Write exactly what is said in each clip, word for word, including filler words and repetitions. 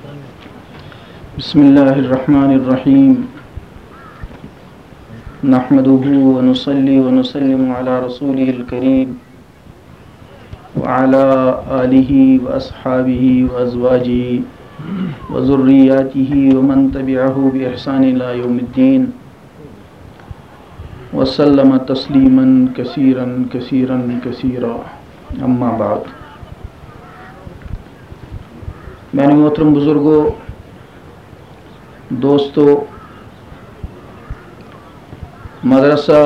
بسم الله الرحمن الرحيم نحمده ونصلي ونسلم على رسوله الكريم وعلى آله وأصحابه وأزواجه وذرياته ومن تبعه بإحسان إلى يوم الدين وسلم تسليما كثيرا كثيرا كثيرا أما بعد میانہ محترم بزرگوں، دوستو، مدرسہ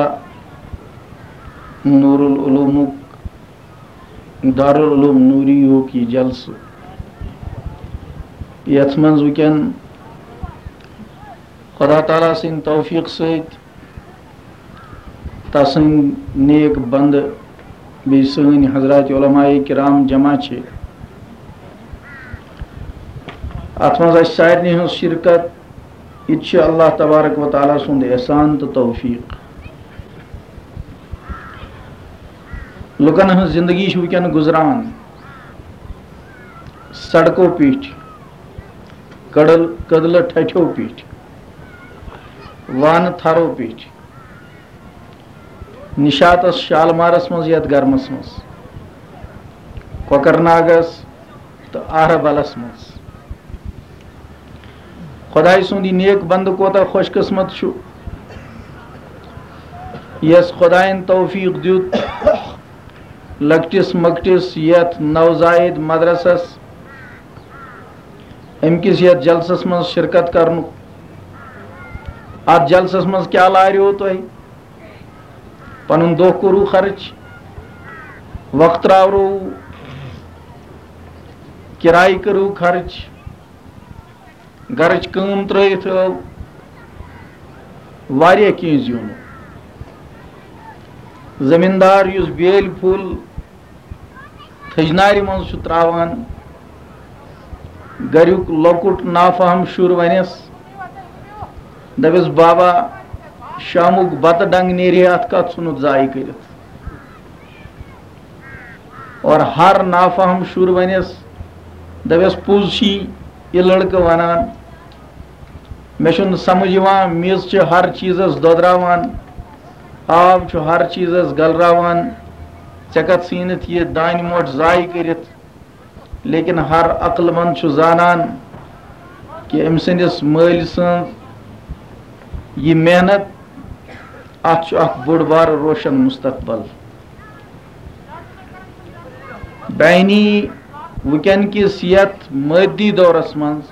نور العلوم دارالعلوم نوریو کی جلسہ یتھ منز وکن خدا تعالیٰ سن توفیق ست تسن نیک بند بی سن حضرات علماء کرام جمع چھ ات مز سارنی ہز شرکت یہ اللہ تبارک و تعالیٰ سند احسان تو توفیق لکن ہز زندگی ونکن گزران سڑکوں پیٹھ کڑل کدل ٹھٹھو پیٹھ وان تھرو پیٹھ نشاتس شالمارس مز یت گرمس مز کوکرناگس تو اہربلس مز خدائی سندی نیک بند کوتا خوش قسمت شو یس خدائن توفیق دیت لکٹس مکٹس یت نوزائد مدرسس امکس یت جلسس مز شرکت کرن ات جلسس مز کیا لاریو تو پنن دو کرو خرچ وقت راورو کرائی کرو خرچ گرچ کم ترت واریاہ کی زیون زمیندار یس بیل پھول تھجنار من تراوان گریک لکٹ نافہم شر ونس دپس بابا شامک بتہ ڈنگ نیرے ات کت ژھنت ضائع کرت اور ہر نافہم شر ونس دپس پوز چھی یہ لڑکہ ونان مے چھُنہٕ سمجھ یوان میز چھ ہر چیزس دودراوان آب چھ ہر چیزس گلراوان ژےٚ کتھ ژھٕنتھ یہ دانہ موٹ ضائع کرت لیکن ہر عقل مند چھ زانان کہ أمۍ سٕنٛدِس مٲلۍ سٕنٛز یہ محنت اتھ چھُ اکھ بوٚڑ بار روشن مستقبل بینی وکن کس یت مادی دورس مز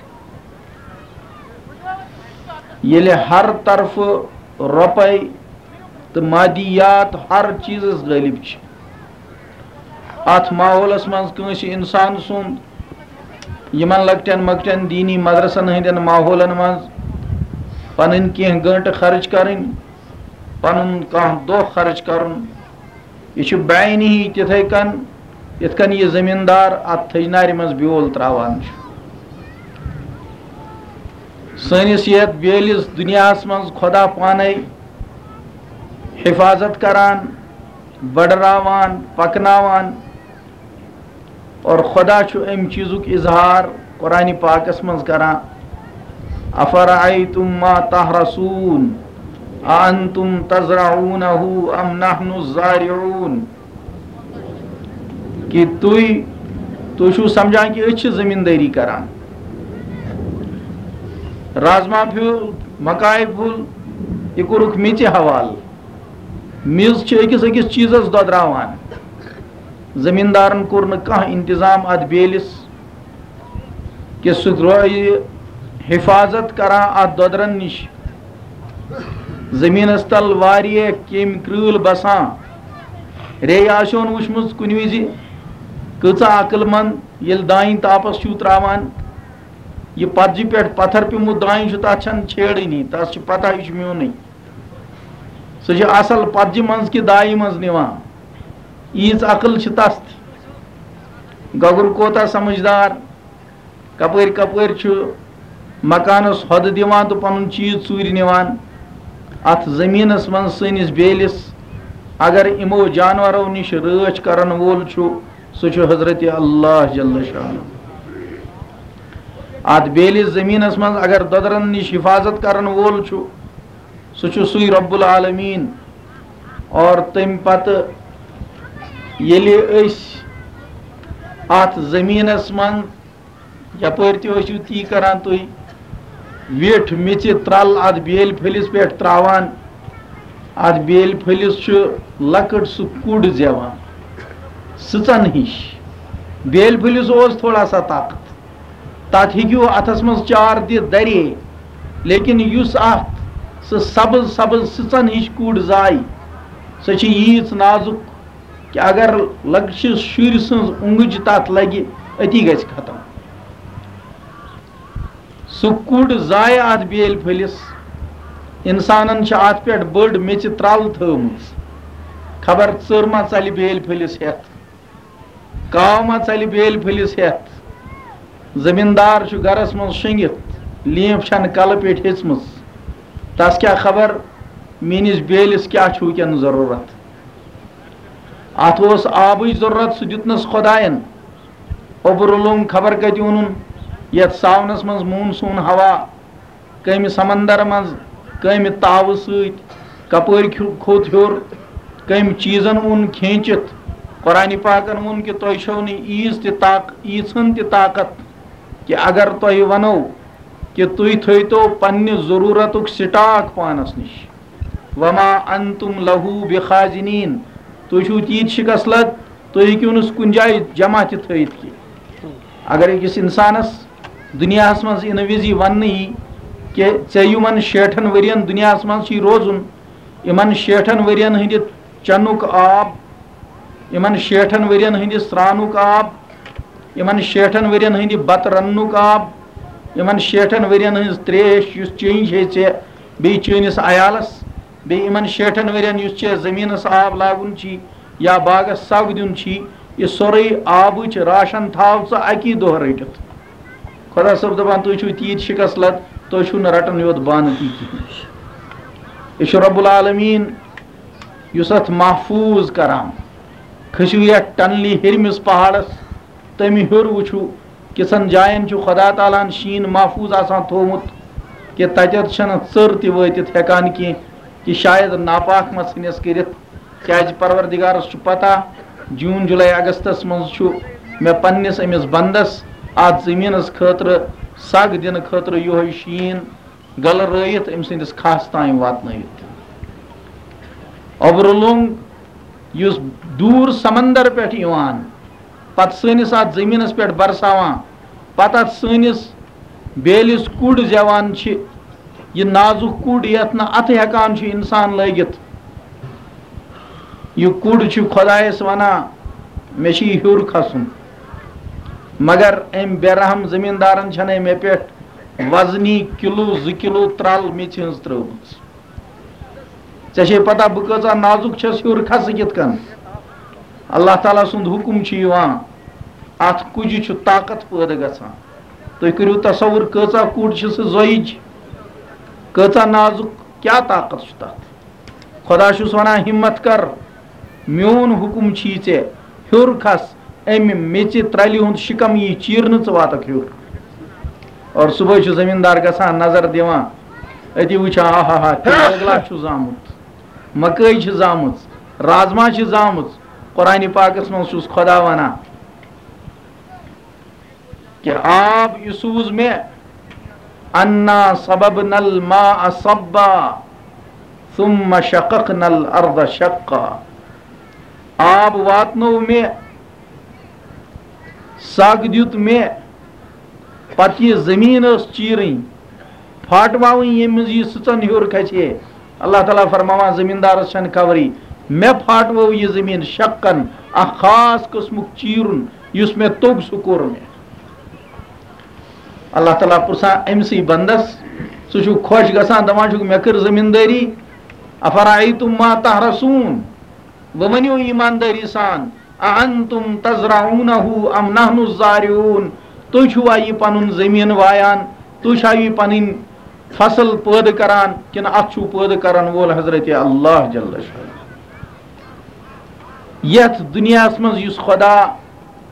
یل ہر طرف روپے تو مادیات ہر چیزس غالب چھ ات ماحولس مز کنس انسان سند یمن لکٹن مکٹن دینی مدرسن ہندین ماحولن مز پنن کی گنٹہ خرچ کرن پنن کان دہ خرچ کرن یہ بعینی تتھے کن یت کن یہ زمیندار ات تھجنار مز بیول تراوان سنس یت بیلس دنیاس مز خدا پانے حفاظت کران بڑراوان پکناوان اور خدا چھ ام چیزک اظہار قرآن پاکس مز کران افرأیتم ما تحرسون انتم تزرعونہ ام نحن الزارعون کہ تھی تھی سمجھان کہ أسۍ چھِ زمینداری کران رازما پھول مکائی پھول یہ کورُکھ میٚژِ حوالہ میٚژ چھِ أکِس أکِس چیٖزس دۄدراوان زمیندارن کوٚر نہٕ کانٛہہ انتظام اتھ بیلس کہ سُہ روزِ حفاظت کران اتھ دۄدرن نش زمینس تل واریاہ کیٚمۍ کرۭل بسان ریٚیہِ آسیٚو نہٕ وٕچھمٕژ کُنہِ وِزِ کۭژاہ عقل مند ییٚلہِ دانہِ تاپس چھُو تراوان یہ پتجہِ پٮ۪ٹھ پتھر پیوٚمُت دانہِ چھُ تتھ چھنہٕ چھیڑٲنی تس چھِ پتہ یہِ چھُ میونٕے سُہ چھُ اصل پتجہِ منٛز کہِ دایہِ منٛز نِوان ییٖژ عقل چھِ تس تہِ گۄگُر کوتاہ سمجھدار کپٲرۍ کپٲرۍ چھُ مکانس ہۄدٕ دِوان تہٕ پنُن چیٖز ژوٗرِ نِوان اتھ زٔمیٖنس منٛز سٲنِس بیلِس اگر یِمو جانورو نِش رٲچھ کرن وول چھُ سُہ چھُ حضرت اللہ جل شانہ ات بیلس زمینس من اگر ددرن نش حفاظت کرن وول چھُ سُہ چھُ سُے رب العالمین. اور تم پتہ ییٚلہِ أسۍ ات زمینس من یپٲرۍ تہِ ٲسِو تی کران تُہۍ ویٹھ میژِ ترل ات بیلہِ پھٔلِس پٮ۪ٹھ تراوان ات بیلہِ پھٔلِس چھُ لۄکٕٹ سُہ کوٚڑ زیوان سٕژن ہِش. بیلہِ پھٔلِس اوس تھوڑا سا طاقت تتھ ہیٚکِو اتھس منٛز چار دِتھ درے لیکن یُس اتھ سُہ سبز سبز سٕژن ہِش کوٚڑ زایہِ سۄ چھِ ییٖژ نازُک کہ اگر لۄکچہِ شُرۍ سٕنٛز اوٚنٛگٕج تتھ لگہِ أتی گژھِ ختم. سُہ کوٚڑ زایہِ اتھ بیلہِ پھٔلِس. انسانن چھِ اتھ پٮ۪ٹھ بٔڑ میژِ ترل تھٲومٕژ خبر ژٔر ما ژلہِ بیلہِ پھٔلِس ہٮ۪تھ کاو ما ژلہِ بیلہِ پھٔلِس ہٮ۪تھ. زمیٖندار چھُ گرس منٛز شۄنگِتھ لیٖمپ چھنہٕ کلہٕ پیٚٹھۍ ہیٚژمٕژ تس کیٛاہ خبر میٲنِس بیلِس کیٛاہ چھُ وٕنکٮ۪ن ضروٗرت. اتھ اوس آبٕچ ضروٗرت سُہ دیُتنس خۄداین. اوٚبرٕ لوٚنگ خبر کتہِ اوٚنُن یتھ ساونس منٛز موٗنسوٗن ہوا کمہِ سمندر منٛز کمہِ تاوٕ سۭتۍ کپٲرۍ کھوٚت ہیوٚر کمہِ چیٖزن اوٚن کھیٖنچِتھ. قرآنِ پاکن ووٚن کہِ تۄہہِ چھو نہٕ ییٖژ تہِ طاق ییٖژہن تہِ طاقت کہ اگر تۄہہِ ونو کہ تُہۍ تھٲیتو پننہِ ضروٗرتُک سٹاک پانس نِش وما انتم لہوٗ بخازنیٖن. تُہۍ چھِو تیٖتۍ شکست لد تُہۍ ہیٚکِو نہٕ کُنہِ جایہِ جمع تہِ تھٲیِتھ کینٛہہ. اگر أکِس انسانس دُنیاہس منٛز یِنہٕ وِزِ وننہٕ یی کہ ژےٚ یِمن شیٹھن ؤرین دُنیاہس منٛز چھُے روزُن یِمن شیٹھن ؤرین ہٕنٛدِ چنُک آب یِمن شیٹھن ؤرین ہٕنٛدِ سرٛانُک آب یِمن شیٹھن ؤرین ہٕنٛدِ بتہٕ رننُک آب یِمن شیٹھن ؤرین ہٕنٛز تریش یُس چیٚنۍ ہے ژےٚ بیٚیہِ چٲنِس عیالس بیٚیہِ یِمن شیٹھن ؤرین یُس ژےٚ زٔمیٖنس آب لاگُن چھی یا باغس سگ دیُن چھی یہِ سورُے آبٕچ راشن تھاو ژٕ اکی دۄہ رٔٹِتھ. خۄدا صٲب دپان تُہۍ چھِو تیٖتۍ شکست لد تُہۍ چھِو نہٕ رٹان یوت بانہٕ تی کِہینۍ. یہِ چھُ رب العالمیٖن یُس اتھ محفوٗظ کران. کھٔسِو یتھ ٹنلہِ ہیٚرمِس پہاڑس تمہِ ہیوٚر وٕچھِو کِژھن جاین چھُ خدا تعالیٰ ہن شیٖن محفوٗظ آسان تھوٚومُت کہ تتٮ۪تھ چھنہٕ ژٔر تہِ وٲتِتھ ہٮ۪کان کینٛہہ کہ شاید ناپاک ما ژھٕنٮ۪س کٔرِتھ. کیازِ پروردگارس چھُ پتہ جوٗن جُلائی اگستس منٛز چھُ مےٚ پننس أمِس بنٛدس اتھ زٔمیٖنس خٲطرٕ سگ دِنہٕ خٲطرٕ یِہوے شیٖن گلہٕ رٲیِتھ أمۍ سٕنٛدِس کھہس تام واتنٲیِتھ. اوٚبرٕ لوٚنگ یُس دوٗر سمندر پٮ۪ٹھ یِوان پتہٕ سٲنِس اتھ زٔمیٖنس پٮ۪ٹھ برساوان پتہٕ اتھ سٲنِس بیلِس کوٚڑ زیوان چھِ یہِ نازُک کوٚڑ یتھ نہٕ اتھٕ ہٮ۪کان چھُ انسان لٲگِتھ. یہِ کوٚڑ چھُ خۄدایس ونان مےٚ چھُے ہیوٚر کھسُن مگر أمۍ بے رحم زمیٖندارن چھنَے مےٚ پٮ۪ٹھ وزنی کِلوٗ زٕ کِلوٗ ترل میژِ ہٕنٛز ترٲومٕژ. ژےٚ چھے پتہ بہٕ کۭژاہ نازُک چھس ہیوٚر کھسہٕ کِتھ کٔنۍ. اللہ تعالیٰ سُنٛد حُکُم چھُ یِوان اتھ کُجہِ چھُ طاقت پٲدٕ گژھان. تُہۍ کٔرِو تصور کۭژاہ کوٚڑ چھِ سُہ زٲیِج کۭژاہ نازُک کیٛاہ طاقت چھُ تتھ. خۄدا چھُس ونان ہمت کر میون حُکُم چھی ژےٚ ہیوٚر کھس امہِ میژِ ترلہِ ہُنٛد شِکم یی چیٖرنہٕ ژٕ واتکھ ہیوٚر. اور صبحٲے چھُ زمیٖندار گژھان نظر دِوان أتی وٕچھان آ ہا ہا ٲگلا چھُ زامُت مکٲے چھِ زامٕژ رازما چھِ زامٕژ. قرآنِ پاکس منٛز چھُس خۄدا ونان کہ آب یہِ سوٗز مےٚ انا صببنا الماء صبا ثم شققنا الارض شقا. آب واتنوو مےٚ سگ دیُت مےٚ پتہٕ یہِ زٔمیٖن ٲس چیٖرٕنۍ پھاٹواوٕنۍ ییٚمہِ منٛز یہِ سٕژن ہیوٚر کھسہِ ہے. اللہ تعالیٰ فرماوان زمیٖندارس چھنہٕ خبرٕے مےٚ پھاٹوو یہِ زٔمیٖن شکن اکھ خاص قٕسمُک چیٖرُن یُس مےٚ توٚگ سُہ کوٚر مےٚ. اللہ تعالیٰ پرژھان أمسٕے بنٛدس ژٕ چھُکھ خۄش گژھان دپان چھُکھ مےٚ کٔر زٔمیٖندٲری افرایتُم ما تحرسوٗن. وۄنۍ ؤنِو ایٖماندٲری سان اانتم تزرعونہ ام نحن الزارعون. تُہۍ چھُوا یہِ پنُن زٔمیٖن وایان تُہۍ چھا یہِ پنٕنۍ فصل پٲدٕ کران کِنہٕ اتھ چھُو پٲدٕ کرن وول حضرت اللہ جل شانہ. یتھ دُنیاہس منٛز یُس خۄدا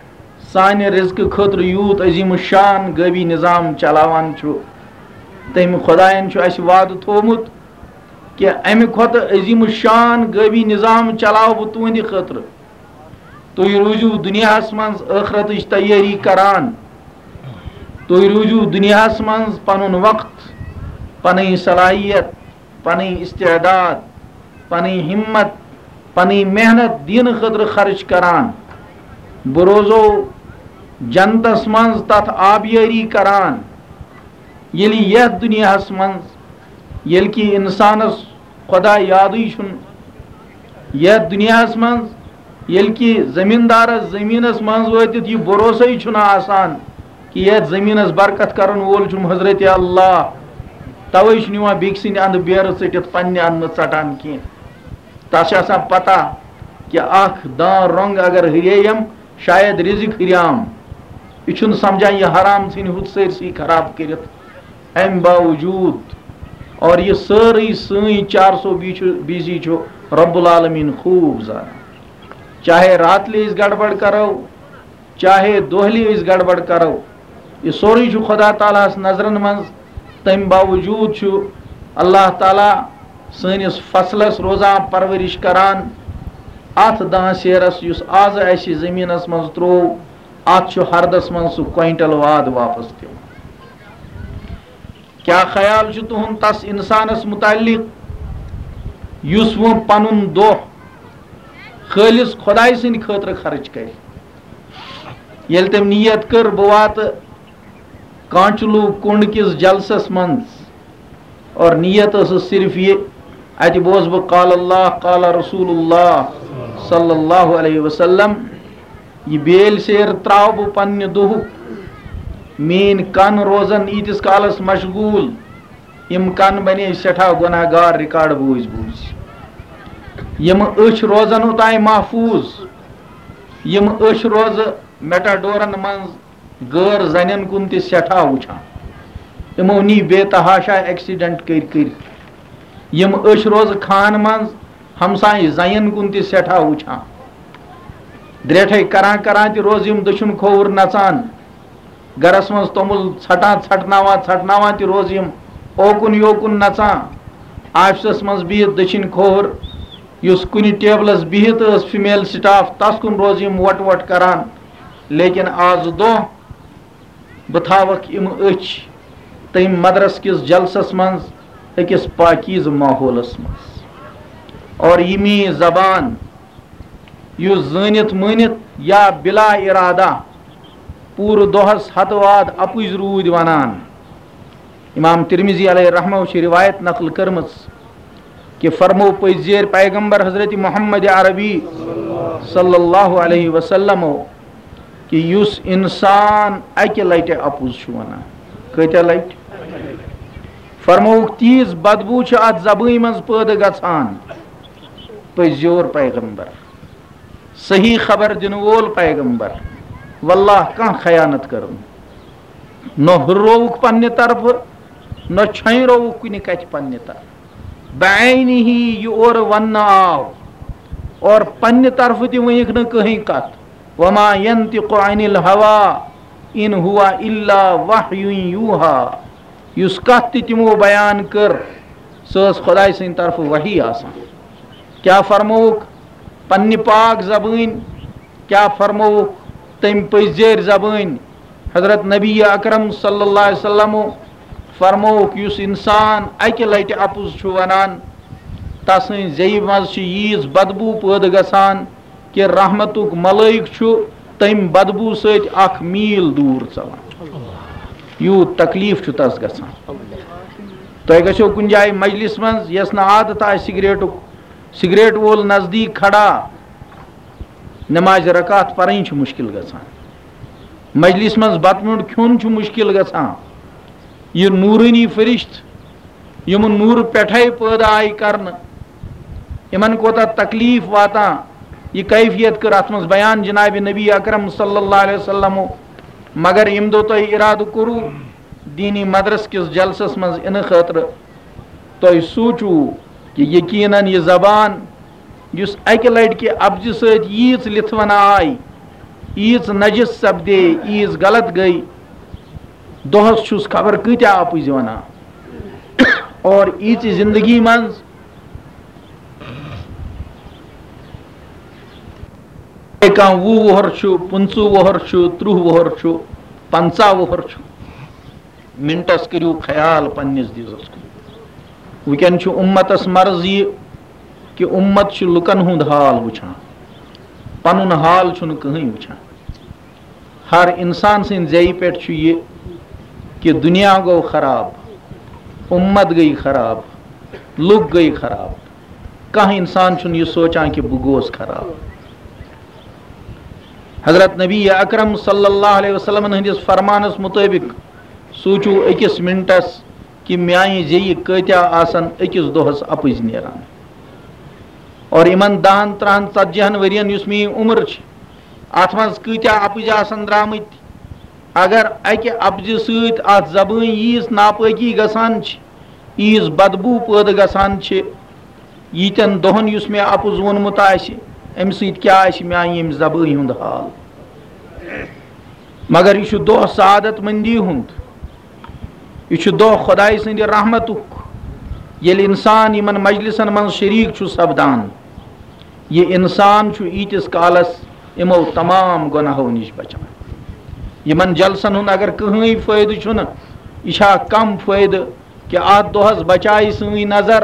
سانہِ رزقہٕ خٲطرٕ یوٗت عظیٖم شان غٲبی نظام چلاوان چھُ تٔمۍ خۄدایَن چھُ اَسہِ وعدٕ تھوٚومُت کہ اَمہِ کھۄتہٕ عظیٖم شان غٲبی نظام چلاو بہٕ تُہنٛدِ خٲطرٕ تُہۍ روٗزِو دُنیاہَس منٛز ٲخرتٕچ تیٲری کران تُہۍ روٗزِو دُنیاہَس منٛز پَنُن وقت پَنٕنۍ صلاحیت پَنٕنۍ استعداد پَنٕنۍ ہمت پَنٕنۍ محنت دینہٕ خٲطرٕ خرچ کران بہٕ روزو جنتَس منٛز تَتھ آبیٲری کران ییٚلہِ یَتھ دُنیاہَس منٛز ییٚلہِ کہِ اِنسانَس خۄدا یادٕے چھُنہٕ یَتھ دُنیاہَس منٛز ییٚلہِ کہِ زٔمیٖندارَس زٔمیٖنَس منٛز وٲتِتھ یہِ بروسَے چھُنہٕ آسان کہ یَتھ زٔمیٖنَس برکت کَرَن وول چھُم حضرتِ اللہ تَوَے چھُنہٕ یِوان بیٚکہِ سٕنٛدِ اَندٕ بیرٕ ژٔٹِتھ پنٛنہِ اَندٕ نہٕ ژَٹان کینٛہہ تَتھ چھِ آسان پتہ کہ اَکھ دان رۄنٛگ اگر ہُرییم شاید رزق ہُریام یہِ چھُنہٕ سمجھان یہِ حرام ژھٕنہِ ہُتھ سٲرسٕے خراب کٔرِتھ اَمہِ باوجوٗد اور یہِ سٲرٕے سٲنۍ چار سو بیٖسی چھُ رب العالمیٖن خوٗب زانان چاہے راتلہِ أسۍ گڑبڑ کرو چاہے دۄہلہِ أسۍ گڑبڑ کرو یہِ سورُے چھُ خۄدا تعالیٰ ہَس نظرَن منٛز تَمہِ باوجوٗد چھُ اللہ تعالیٰ سٲنِس فصلَس روزان پرورِش کران اَتھ دان سیرَس یُس آزٕ اَسہِ زٔمیٖنَس منٛز ترٛوو اَتھ چھُ ہردَس منٛز سُہ کویِنٹل واد واپس دِوان کیٛاہ خیال چھُ تُہُنٛد تَس اِنسانَس مُتعلق یُس وۄنۍ پَنُن دۄہ خٲلِص خۄداے سٕنٛدِ خٲطرٕ خرٕچ کرِ ییٚلہِ تٔمۍ نیت کٔر بہٕ واتہٕ کانچلوٗ کُنڈ کِس جلسس منٛز اور نیت ٲسٕس صرف یہِ اَتہِ بوزٕ بہٕ قال اللہ قال رسول اللہ صلی اللہ علیہ وسلم یہِ بیلۍ سیر ترٛاو بہٕ پنٛنہِ دۄہُک میٛٲنۍ کَن روزن ییٖتِس کالس مشغوٗل یِم کَن بنے سٮ۪ٹھاہ گۄناہ گار رِکاڈ بوٗزۍ بوٗزۍ یِم أچھ روزن اوٚتانۍ محفوٗظ یِم أچھ روزٕ میٹاڈورن منٛز غٲر زنٮ۪ن کُن تہِ سٮ۪ٹھاہ وٕچھان یِمو نی بے تحاشا ایکسیڈنٹ کٔرۍ کٔرۍ یِم أچھ روزٕ خانہٕ منٛز ہمسایہِ زَنٮ۪ن کُن تہِ سٮ۪ٹھاہ وٕچھان درٛیٹھٕے کران کران تہِ روزٕ یِم دٔچھُن کھووُر نژان گرس منٛز توٚمُل ژھٹان ژھٹناوان ژھٹناوان تہِ روزٕ یِم اوکُن یوکُن نژان آفسَس منٛز بِہِتھ دٔچھِنۍ کھووُر یُس کُنہِ ٹیبلَس بِہِتھ ٲس فِمیل سٹاف تَس کُن روزٕ یِم وۄٹ وۄٹ کران لیکن آز دۄہ بہٕ تھاوَکھ یِم أچھ تٔمۍ مدرس کِس جلسس منٛز أکِس پاکیٖزٕ ماحولس منٛز اور یہِ میٛٲنۍ زبان یُس زٲنِتھ مٲنِتھ یا بِلا اِرادہ پوٗرٕ دۄہس ہتہٕ واد اَپُز روٗدۍ وَنان اِمام ترمذی علیہ رحمہ چھِ رِوایت نقل کٔرمٕژ کہ فرمو پٔزۍ زیٖر پیغمبر حضرت محمد عربی صلی اللہ علیہ وسلمو کہ یُس اِنسان اکہِ لٹہِ اَپُز چھُ وَنان کۭتیاہ لٹہِ فرمووُکھ تیٖژ بدبوٗ چھِ اَتھ زبٲنۍ منٛز پٲدٕ گژھان پٔزیور پیغمبر صحیح خبر دِنہٕ وول پیغمبر واللہ کانٛہہ خیانت کٔرٕن نہ ہُررووُکھ پننہِ طرفہٕ نہ چھۄنٛیرووُکھ کُنہِ کتھِ پننہِ طرفہٕ بعینہِ ہی یہِ اورٕ وننہٕ آو اور پننہِ طرفہٕ تہِ ؤنِکھ نہٕ کٕہٕنۍ کتھ وما ینطق عن الہوا ان ہوا الا وحی یوحا یُس کتھ تہِ تِمو بیان کٔر سۄ ٲس خۄداے سٕنٛدِ طرفہٕ وحی آسان کیٛاہ فرمووُکھ پننہِ پاک زبٲنۍ کیٛاہ فرمووُکھ تٔمۍ پٔزۍ زبٲنۍ حضرت نبی اکرم صلی اللہ علیہ وسلمو فرمووُکھ یُس اِنسان اکہِ لٹہِ اَپُز چھُ وَنان تسٕنٛدِ زیٚیہِ منٛز چھِ ییٖژ بدبوٗ پٲدٕ گژھان کہ رحمتُک ملٲیِک چھُ تمہِ بدبوٗ سۭتۍ اکھ میٖل دوٗر ژَلان یوٗت تکلیٖف چھُ تس گژھان تۄہہِ گژھیو کُنہِ جایہِ مجلِس منٛز یۄس نہٕ عادت آسہِ سِگریٹُک سِگریٹ وول نزدیٖک کھڑا نٮ۪مازِ رکات پرٕنۍ چھِ مُشکِل گژھان مجلِس منٛز بتہٕ میوٚنٛڈ کھیوٚن چھُ مُشکِل گژھان یہِ نوٗرٲنی فرشت یِم نوٗرٕ پٮ۪ٹھَے پٲدٕ آیہِ کرنہٕ یِمن کوتاہ تکلیٖف واتان یہِ کیفیت کٔر اَتھ منٛز بیان جنابِ نبی اکرم صلی اللہ علیہ وسلمو مگر ییٚمہِ دۄہ تۄہہِ اِرادٕ کوٚروٕ دیٖنی مدرس کِس جلسس منٛز یِنہٕ خٲطرٕ تۄہہِ سوٗنٛچوٕ کہ یقیٖنن یہِ زبان یُس اکہِ لٹہِ کہِ ابزِ سۭتۍ ییٖژ لِتھونہٕ آیہِ ایز نجس سپدے ایز غلط گئی دہس چھس خبر کتیا اپز ونان اور ایچ زندگی منز کان وُہ وُہر چھُ پٕنژٕ وُہر چھُ تٕرٛہ وُہر چھُ پنژاہ وُہر چھُ منٹس کٔرِو خیال پننس دیٖزس کُن وٕنکٮ۪ن چھُ اُمتس مرض یہِ کہ اُمت چھُ لُکن ہُنٛد حال وٕچھان پنُن حال چھُنہٕ کٕہٕنۍ وٕچھان ہر انسان سٕنٛدِ زیٚیہِ پٮ۪ٹھ چھُ یہِ کہ دُنیا گوٚو خراب اُمت گٔے خراب لُکھ گٔے خراب کانٛہہ انسان چھُنہٕ یہِ سونٛچان کہ بہٕ گوس خراب حضرت نبی اکرم صلی اللہ علیہ وسلم ہندس فرمانس مطابق سوٗنٛچِو أکِس منٹس کہ میانہِ زیٚیہِ کۭتیاہ آسن أکِس دۄہس اپٕز نیران اور یِمن دہن ترہن ژتجی ہن ؤرین یُس میٲنۍ عمر چھِ اتھ منٛز کۭتیاہ اپٕز آسن درامٕتۍ اگر اکہِ اپزِ سۭتۍ اتھ زبٲنۍ ییٖژ ناپٲکی گژھان چھِ ییٖژ بدبوٗ پٲدٕ گژھان چھِ ییٖتٮ۪ن دۄہن یُس مےٚ اپُز ووٚنمُت آسہِ امہِ سۭتۍ کیٛاہ آسہِ میانہِ ییٚمہِ زبٲنۍ ہُنٛد حال مگر یہِ چھُ دۄہ سعادت مندی ہُنٛد یہ چھُ دۄہ خۄداے سٕنٛدِ رحمتُک ییٚلہِ اِنسان یِمن مجلسن منٛز شریٖک چھُ سپدان یہِ اِنسان چھُ ییٖتِس کالس یِمو تمام گۄناہو نِش بچان یِمن جلسن ہُنٛد اگر کٕہٕنۍ فٲیدٕ چھُنہٕ یہِ چھا کم فٲیدٕ کہ اتھ دۄہس بچایہِ سٲنۍ نظر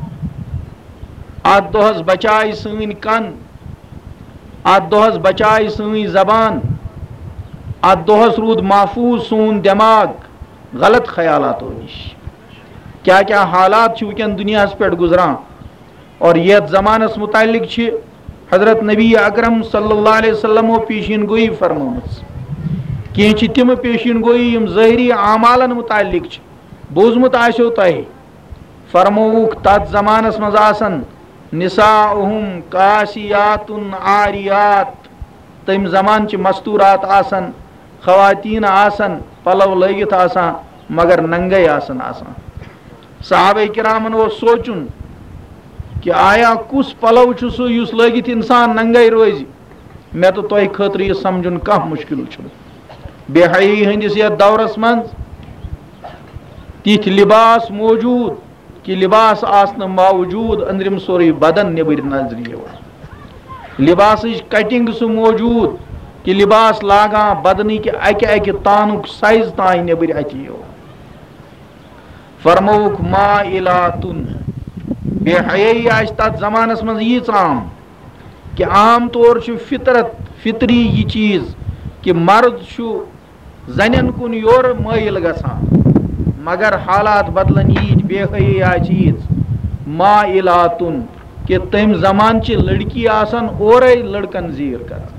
اتھ دۄہس بچایہِ سٲنۍ کن اتھ دۄہس بچایہِ سٲنۍ زبان اتھ دۄہس روٗد محفوٗظ سون دٮ۪ماغ غلط خیالاتو نِش کیٛاہ کیٛاہ حالات چھِ وٕنکٮ۪ن دُنیاہس پٮ۪ٹھ گُزران اور یتھ زمانس متعلق چھِ حضرت نبی اکرم صلی اللہ علیہ وسلمو پیشین گویی فرمٲمٕژ کینٛہہ چھِ تِم پیشین گویی یِم ظٲہری اعمالن متعلق چھِ بوٗزمُت آسیو تۄہہِ فرمووُکھ تتھ زمانس منٛز آسن نساؤہم کاسیاتن عاریات تمہِ زمانچہِ مستوٗرات آسن خواتیٖن آسن پلو لٲگِتھ آسان مگر ننگے آسن آسان صحابہ کرامن اوس سونٛچُن کہ آیا کُس پلو چھُ سُہ یُس لٲگِتھ انسان ننگے روزِ مےٚ تہٕ تۄہہِ خٲطرٕ یہِ سمجھُن کانٛہہ مُشکل چھُنہٕ بے حیٲیی ہٕنٛدِس یتھ دورس منٛز تِتھۍ لباس موجوٗد کہ لباس آسنہٕ باوجوٗد أنٛدرِم سورُے بدن نیٚبٕرۍ نظرِ یِوان لباسٕچ کٹنگ سُہ موجوٗد کہ لباس لاگان بدنٕکۍ اکہِ اکہِ تانُک سایز تانۍ نیٚبٕرۍ اَتھِ یِوان فرمووُکھ مائلاتن بے حیٲیی آسہِ تتھ زمانس منٛز ییٖژ عام کہ عام طور چھُ فطرت فطری یہِ چیٖز کہ مرد چھُ زنٮ۪ن کُن یورٕ مٲیل گژھان مگر حالات بدلن ییٖتۍ بے حیٲیی آسہِ ییٖژ مائلاتن کہ تمہِ زمانچہِ لڑکی آسن اورے لڑکن زیٖر کران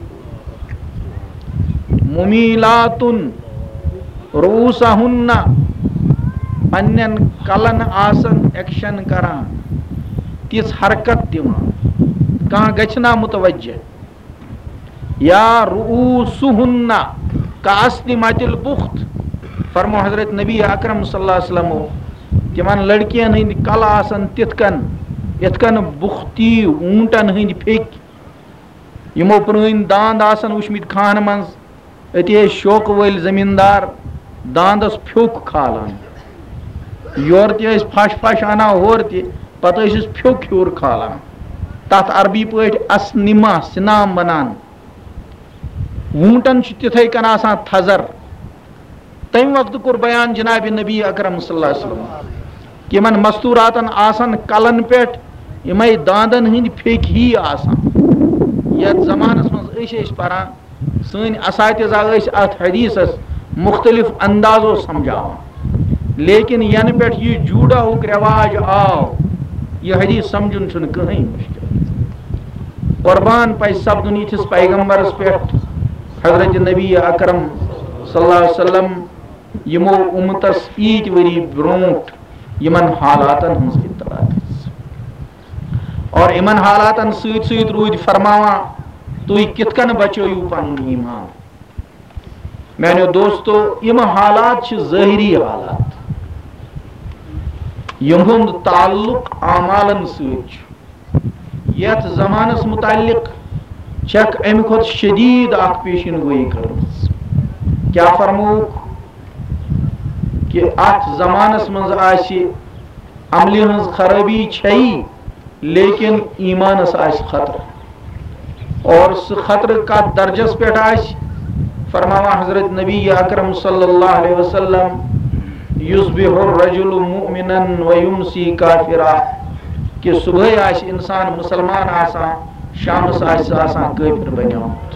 ممیلاتن رؤوسہن پننٮ۪ن کلن آسن ایکشن کران تِژھ حرکت دِوان کانٛہہ گژھِ نا متوجہ یا رؤوسہن کاسنمۃ البخت فرمو حضرت نبی اکرم صلی اللہ علیہ وسلمو تِمن لڑکین ہٕنٛدۍ کلہٕ آسن تِتھ کٔنۍ یِتھ کٔنۍ بُختی اوٗنٹن ہٕنٛدۍ پھیٚکۍ یِمو پرٲنۍ داند آسن وٕچھمٕتۍ کھہن منٛز أتی ٲسۍ شوقہٕ وٲلۍ زٔمیٖندار داندس پھیوٚک کھالان یورٕ تہِ ٲسۍ پھش پھش انان ہورٕ تہِ پتہٕ ٲسِس پھیوٚک ہیوٚر کھالان تتھ عربی پٲٹھۍ اسنما سِنام ونان ووٗنٹن چھُ تِتھے کٔنۍ آسان تھزر تمہِ وقتہٕ کوٚر بیان جناب نبی اکرم صلی اللہ علیہ وسلم کہ یِمن مستوٗراتن آسن کلن پٮ۪ٹھ یِمے داندن ہٕنٛدۍ پھیٚکۍ ہی آسان یتھ زمانس منٛز أسۍ ٲسۍ پران سٲنۍ اساتذہ ٲسۍ اتھ حدیثس مختلف اندازو سمجھاوان لیکن ینہٕ پٮ۪ٹھ یہِ جوٗڈاہُک رٮ۪واج آو یہِ حدیث سمجھُن چھُنہٕ کٕہٕنۍ مُشکل قۄربان پزِ سپدُن یِتھِس پیغمبرس پٮ۪ٹھ حضرت نبی اکرم صلی اللہ علیہ وسلم یِمو اُمتس ایٖتۍ ؤری برونٛٹھ یِمن حالاتن ہٕنٛز اطلاع دِژ اور یِمن حالاتن سۭتۍ سۭتۍ روٗدۍ فرماوان تُہۍ کِتھ کٔنۍ بچٲیِو پنُن ایٖمان میانیو دوستو یِم حالات چھِ ظٲہری حالات یِہُنٛد تعلق اعمالن سۭتۍ چھُ یتھ زمانس متعلق چھک امہ کھت شدید اخ پیشن گوئی کرمز کیا فرموک کہ ات زمانس مز آسی عملی ہنز خرابی چھئی لیکن ایمانس آس خطر اور اس خطر کا درجس پیٹ آس فرماوا حضرت نبی اکرم صلی اللہ علیہ وسلم یصبح الرجل مؤمنا ویمسی کافرا کہ صبح آس انسان مسلمان آسان شامس آس آسان کافر بنیومت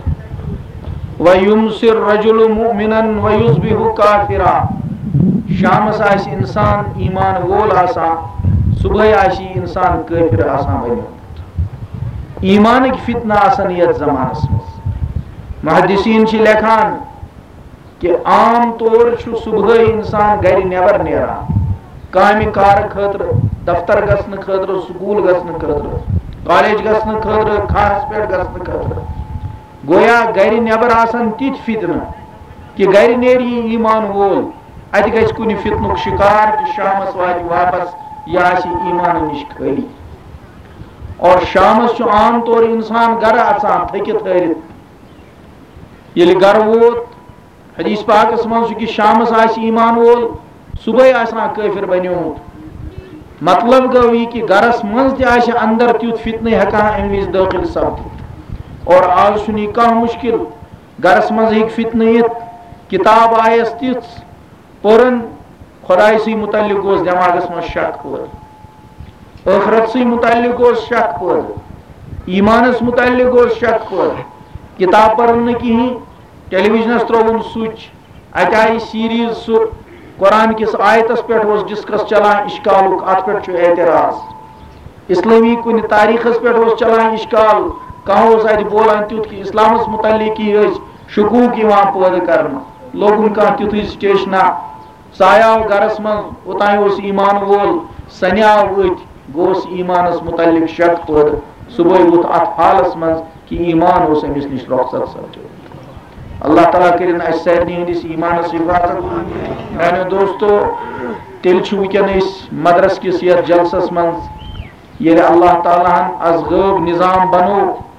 ویمسی الرجل مؤمنا ویصبح کافرا شامس آس انسان ایمان وول آسان صبح آسی انسان کافر آسان بنیومت ایمانک فتنہ آسان یت زمانس مز محدثین چھ لکھان کہ عام طور چھ صبح انسان گھر نیبر نیران کامہ کار خاطر دفتر گژھن خاطر سکول گژھن خاطر کالج گژھن خاطر کھاس پیٹھ گژھن خاطر گویا گھر نیبر آسان تیت فتنہ کہ گھر نیری ایمان وول ات گژھِ کُنہِ فتنُک شکار کہ شامس واتہِ واپس یہ آسی ایمان نش خالی اور شامس چھ عام طور انسان گھر اژان تھکِتھ ہٲرِتھ ییٚلہِ گھر ووت حدیث پاکس من کہ شامس آس ایمان وول صبح آسان کافر بنیومت مطلب گو یہ کہ گرس من تہ اندر تیت فتنہ ہیکان امہ وز داخل سپدِتھ اور آز چھ یہ کانٛہہ مشکل گرس من ہیٚکہِ فتنہ یِتھ کتاب آیس تِژھ پرن خداے سی متعلق گوس دماغس من شک پٲدٕ ٲخرت سی متعلق گوس شک پٲدٕ ایمانس متعلق گوس شک پٲدٕ کتاب پرن نہ کہین ٹیلی ویژنس ترون سوچ ات آئی سیریز سہ قرآن کس آیتس پہ ڈسکس چلان اشکالک ات پہ اعتراض اسلامی کن تاریخس پہ چلان اشکال کھانا ات بولان تیت کہ اسلامس متعلق یہ شکوک پٲدٕ کرنا لوگن کھانا تیتھے سٹیشنا سہ آو گرس من اوتان ایمان وول سنیاو ات گوس ایمانس متعلق شک پٲدٕ صبح ووت ات حالس من کہ ایمان اس امس نش رخصت سپدو اللہ تعالیٰ کرن اس سارنی ہندس ایمانس حفاظت میانو دوستو تیل چھ ونکن اس مدرس کس یتھ جلسس من یل اللہ تعالیٰ ہن از غٲب نظام بنو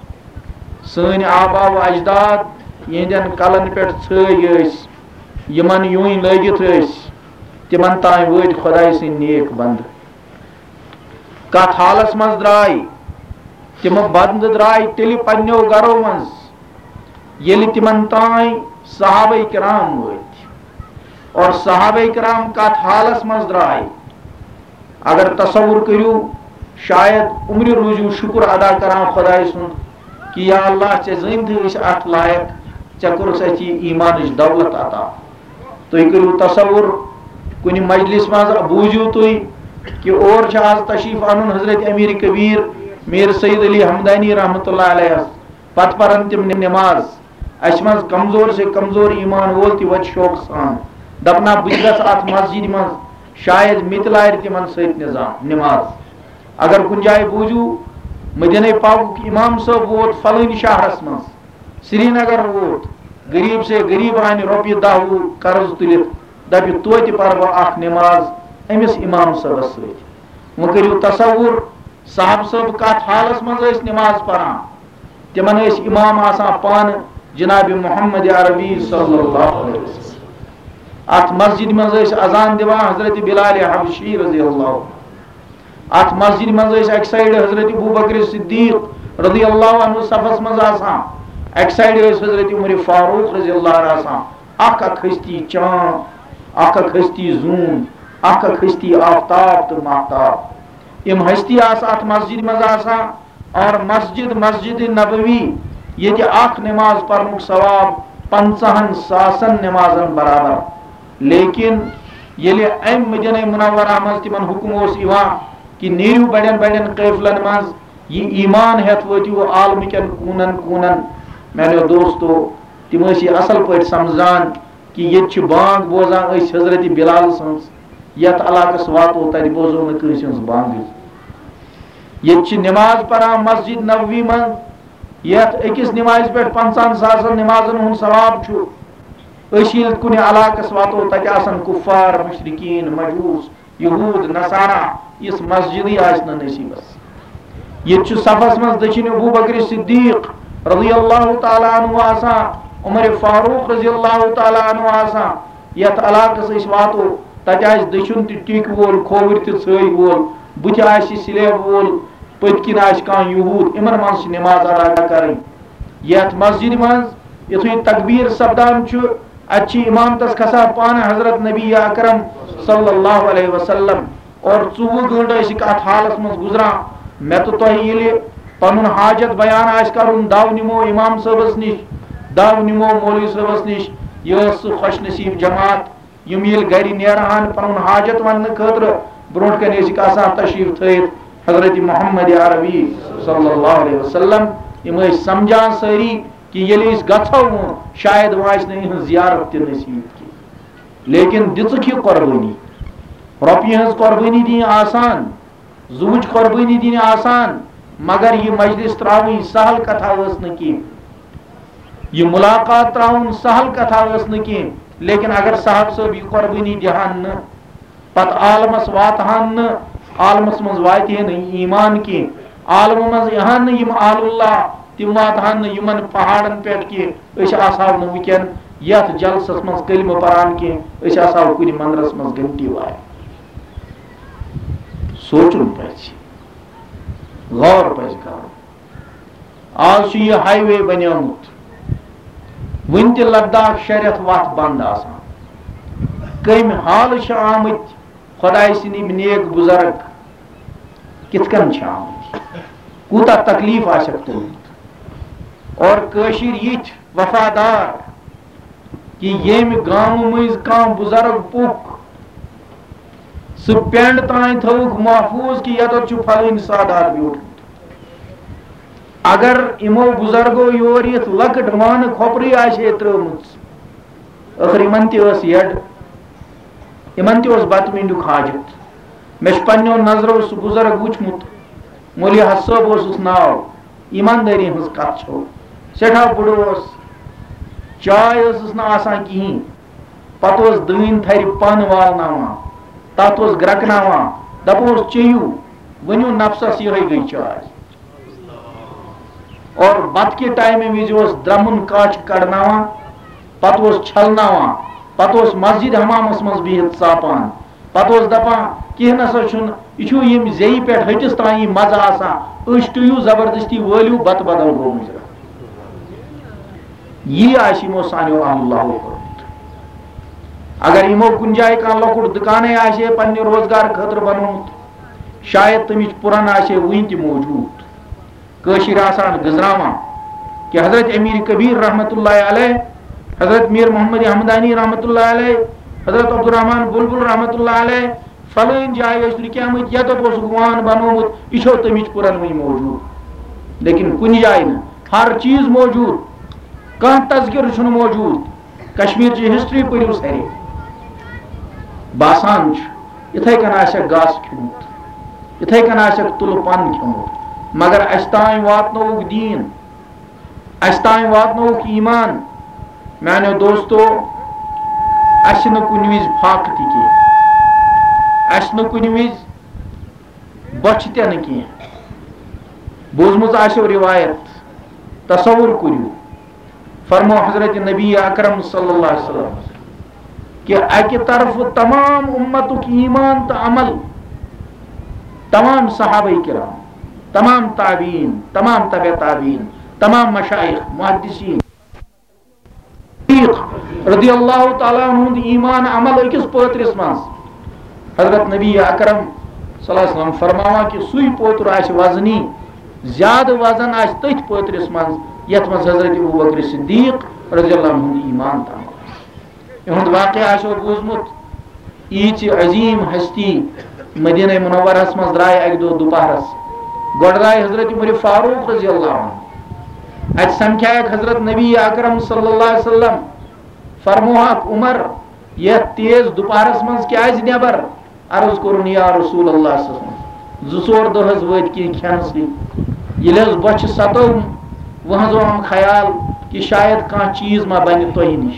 سن آبا و اجداد یہندین کلن پہ ثس یمن یون لگت تمن تان وٲتۍ خداے سٕنٛدۍ نیک بند کتھ حالس من درٛاے تم بند درٛاے تیٚلہِ پننیو گرو منٛز ییٚلہِ تمن تان صحابہ کرام وٲتۍ اور صحابہ کرام کتھ حالس من درٛاے اگر تصور کٔرِو شاید عمر روٗزِو شکر ادا کران خداے سُنٛد کہ یا اللہ ژےٚ زٲنۍ أسۍ اتھ لایق ژےٚ کوٚرُتھ اَسہِ یہِ ایمانٕچ دولت عطا تُہۍ کٔرِو تصور کُنہِ مجلس منٛز بوٗزِو تُہۍ کہ اور چھِ آز تشریف انُن حضرت امیر کبیر میر سید علی حمدانی رحمۃ اللہ علیہ پتہ پرن تم نماز اس مز کمزور سے کمزور ایمان وول تہ وت شوق سان دپنا بہ گژھ ات مسجد من شاید مت لارِ تمن ست نظام نماز اگر کن جائے بوزو مدینہ پاک امام صاحب ووت فلٲنۍ شہرس من سری نگر ووت غریب سے غریب آنہِ رۄپیہِ دہ وُہ قرض تُلِتھ دپہِ توتہِ پر بہٕ اکھ نماز أمس امام صٲبس سۭتۍ وۄنۍ کٔرِو تصور صاحب صٲب کتھ حالس منٛز ٲسۍ نماز پران تمن ٲسۍ امام آسان پانہٕ جناب محمد عربی صلی اللہ علیہ وسلم ات مسجد منٛز ٲسۍ اذان دِوان حضرت بلال حبشی رضی اللہ ات مسجد منٛز ٲسۍ اکہِ سایڈٕ حضرت ابوبکر صدیق رضی اللہ عنہ صفس منٛز آسان اکہِ سایڈٕ ٲسۍ حضرت عمر فاروق رضی اللہ عنہ آسان اکھ اکھ ہستی چاند اکھ اکھ ہستی زوٗن اکھ اکھ ہستی آفتاب تہٕ ماہتاب یم ہستی آس ات مسجد منٛز آسان اور مسجد مسجد نبوی یہ اخ نماز پرنک ثواب پنچہن ساسن نمازن برابر لیکن ییٚلہِ امہِ مدینہ منورہ مز تمن حکم اوس یوان کہ نیرو بڑین بڑین قیفلن مز یہ ایمان ہیتھ وٲتِو عالمکین کوٗنن کوٗنن میانیو دوستو تم ٲسۍ یہ اصل پٲٹھۍ سمجھان کہ ییٚتہِ چھِ بانگ بوزان أسۍ حضرت بلال سٕنٛز یتھ علاقس واتو تتہِ بوزو نہٕ کٲنٛسہِ ہٕنٛز بانگٕے ییٚتہِ چھِ نماز پران مسجد نبوی من یتھ أکِس نمازِ پٮ۪ٹھ پنژہن ساسن نمازن ہُنٛد ثواب چھُ أسۍ ییٚلہِ کُنہِ علاقس واتو تتہِ آسن کُفار مشرکین مجوس یہوٗد نصارا یِژھ مسجدٕے آسہِ نہٕ نصیٖبس ییٚتہِ چھُ صفس منٛز دٔچھِنۍ ابوبکر صدیق رضی اللہ تعالیٰ عنہ آسان عمر فاروق رضی اللہ تعالیٰ عنہ آسان یت علاقس اس واتو تتہ آس دچھن تہ ٹیک وول کھوور تہ ژٲے وول بُتھِ آسہِ سلیب وول پٔتۍ کِنۍ آسہِ کانٛہہ یہوٗد یِمن منٛز چھِ نماز ادا کرٕنۍ یتھ مسجد منٛز یُتھُے تکبیٖر سپدان چھُ اتہِ چھِ امامتس کھسان پانہٕ حضرت نبی اکرم صلی اللہ علیہ وسلم اور ژوٚوُہ گٲنٛٹہٕ ٲسِکھ اتھ حالس منٛز گُزران مےٚ تہٕ تۄہہِ ییٚلہِ پنُن حاجت بیان آسہِ کرُن دو نِمو امام صٲبس نِش دو نِمو مولوی صٲبس نِش یہِ ٲس سُہ خوش نصیٖب جماعت یِم ییٚلہِ گرِ نیرہن پنُن حاجت وننہٕ خٲطرٕ برونٛٹھ کَنہِ ٲسِکھ آسان تشریٖف تھٲیِتھ حضرت محمد عربی صلی اللہ علیہ وسلم یِم ٲسۍ سمجھان سٲری کہ ییٚلہِ أسۍ گژھو وۄنۍ شاید وۄنۍ آسہِ نہٕ یِہٕنٛز زیارت تہِ نصیٖب کینٛہہ لیکن دِژٕکھ یہِ قۄربٲنی رۄپیہِ ہٕنٛز قۄربٲنی دِنۍ آسان زُوٕچ قۄربٲنی دِنۍ آسان مگر یہِ مجلس تراوٕنۍ سہل کتھا ٲس نہٕ کینٛہہ یہِ مُلاقات تراوُن سہل کتھا ٲس نہٕ کینٛہہ لیکن اگر صاحب صٲب یہِ قۄربٲنی دِہن نہٕ پتہٕ عالمس واتہن نہٕ عالمس منٛز واتہِ ہے نہٕ ایمان کینٛہہ عالمہٕ منٛز یِہن نہٕ یِم آل اللہ تِم واتہن نہٕ یِمن پہاڑن پٮ۪ٹھ کینٛہہ أسۍ آسہو نہٕ وٕنکٮ۪ن یتھ جلسس منٛز کلمہٕ پران کینٛہہ أسۍ آسہو کُنہِ مندرس منٛز گھنٹی وایان سونچُن پزِ غور پزِ کرُن آز چھُ یہِ ہاے وے بنیومُت وٕنہِ تہِ لداخ شےٚ رٮ۪تھ وتھ بنٛد آسان کٔمۍ حالہٕ چھِ آمٕتۍ خۄداے سٕنٛدۍ یِم نیک بُزرگ کِتھ کٔنۍ چھِ آمٕتۍ کوٗتاہ تکلیٖف آسٮ۪کھ تُلمُت اور کٲشِرۍ یِتھۍ وفادار کہ ییٚمہِ گامہٕ مٔنٛزۍ کانٛہہ بُزرگ پوٚک سُہ پٮ۪نٛڈ تانۍ تھٲوُکھ محفوٗظ کہ ییٚتٮ۪تھ چھُ پھلٲنۍ سادات بیوٗٹھمُت اگر یِمو بُزرگو یور یِتھ لۄکٕٹ مانہٕ کھۄپرٕے آسہِ ہے ترٲومٕژ ٲخر یِمن تہِ ٲس یڈ یِمن تہِ اوس بتہٕ میٖنٛڈیُک حاجت مےٚ چھُ پننیو نظرو سُہ بُزرگ وٕچھمُت مولوی حس صٲب اوسُس ناو ایماندٲری ہٕنٛز کتھ چھو سٮ۪ٹھاہ بُڈٕ اوس چاے ٲسٕس نہٕ آسان کِہیٖنۍ پتہٕ اوس دٲنۍ تھرِ پن والناوان تتھ اوس گرکناوان دپان اوس چیٚیِو ؤنِو نفسس یِہے گٔے چاے اور بتہٕ کہِ ٹایمہِ وِزِ اوس درمُن کاچھ کڑناوان پتہٕ اوس چھلناوان پتہٕ اوس مسجد حمامس منٛز بِہِتھ ژاپان پتہٕ اوس دپان کینٛہہ نسا چھُنہٕ یہِ چھُ ییٚمہِ زیٚیہِ پٮ۪ٹھ ۂٹِس تانی مزٕ آسان أسۍ ٹُیِو زبردستی وٲلِو بتہٕ بدل گوٚو مُجرا یی آسہِ یِمو سانیو اللہو کوٚرمُت اگر یِمو کُنہِ جایہِ کانٛہہ لۄکُٹ دُکانے آسہِ ہے پننہِ روزگار خٲطرٕ بنومُت شاید تمِچ پُرن آسہِ ہے وٕنہِ تہِ موجوٗد کٲشِرۍ آسان گٔنٛزراوان کہ حضرت امیر کبیر رحمتہ اللہ علیہ حضرت میر محمد احمدانی رحمتہ اللہ علیہ حضرت عبدالرحمان بلبل رحمتہ اللہ علیہ فلٲنۍ جایہِ ٲسۍ رُکیمٕتۍ ییٚتٮ۪تھ اوسُکھ وان بنومُت یہِ چھو تمِچ پُرن وٕنہِ موجوٗد لیکن کُنہِ جایہِ نہٕ ہر چیٖز موجوٗد کانٛہہ تذکِرٕ چھُنہٕ موجوٗد کشمیٖرچہِ ہسٹری پٔرِو سارے باسان چھُ یِتھے کٔنۍ آسٮ۪کھ گاسہٕ کھیوٚمُت یِتھے کٔنۍ آسٮ۪کھ تُلہٕ پن کھیوٚمُت مگر اَسہِ تانۍ واتنووُکھ دیٖن اَسہِ تانۍ واتنووُکھ ایمان میانیو دوستو اَسہِ چھِ نہٕ کُنہِ وِزِ فاقہٕ تہِ کینٛہہ اَسہِ نہٕ کُنہِ وِزِ بۄچھِ تہِ نہٕ کینٛہہ بوٗزمٕژ آسیو رِوایت تصوُر کٔرِو فرمو حضرت نبی اکرم صلی اللہ علیہ وسلم کہ اکہِ طرفہٕ تمام اُمتُک ایمان تہٕ عمل تمام صحابہ کرام تمام تابعین تمام تبع تابعین تمام مشائخ محدثین رضی اللہ تعالیٰ ہُنٛد ایمان عمل أکِس پٲترِس منٛز حضرت نبی اکرم صلی اللہ علیہ وسلم فرماوان کہ سُے پوتر آسہِ وزنی زیادٕ وزن آسہِ تٔتھۍ پٲترِس منٛز یتھ منٛز حضرت ابوبکر صدیق رضی اللہ عنہ ہُنٛد ایمان تام یِہُنٛد واقعہ آسیو بوٗزمُت ییٖژِ عظیٖم ہستی مدینہ منورہس منٛز درٛاے اکہِ دۄہ دُپہرس گۄڈٕ درٛاے حضرت عمر فاروق رضی اللہ عنہ اتہِ سمکھیاکھ حضرت نبی اکرم صلی اللہ علیہ وسلم فرموہکھ عمر یتھ تیز دُپہرس منٛز کیازِ نٮ۪بر عرض کوٚرُن یا رسول اللہ صلی اللہ علیہ وسلم زٕ ژور دۄہ حظ وٲتۍ کینٛہہ کھٮ۪نسٕے ییٚلہِ حظ بۄچھِ ستٲوم وۄنۍ حظ اوٚنُم خیال کہ شاید کانٛہہ چیٖز ما بنہِ تۄہہِ نِش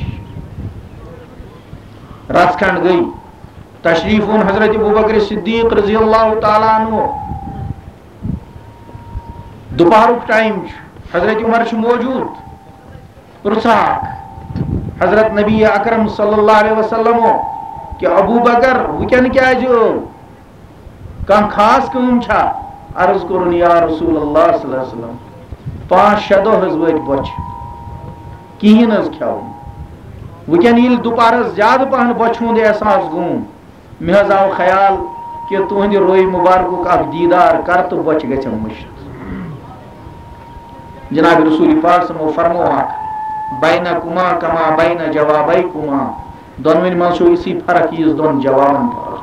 رژھ کھنڈ گٔے تشریٖف اوٚن حضرت ابوبکر صدیق رضی اللہ تعالیٰ عنہ دُپہرُک ٹایم چھُ حضرت عمر موجود پرسا حضرت نبی اکرم صلی اللہ علیہ وسلم کہ ابو بکر وکن کیا جو کان خاص کم چھا عرض کرن یا رسول اللہ صلی اللہ علیہ وسلم پانچ شے دہ حض وت بچ کہین حض کھو وکن یل دوپہرس زیادہ پہن بچ ہند احساس گوم مے حض آو خیال کہ تہند روئی مبارک اخ دیدار کر تو بچ گھن مشت جناب رسول پاک صلی فرمو بین کما کما بین جوابی کما دونوین من چھو اسی فرق اس دون جوابن فرق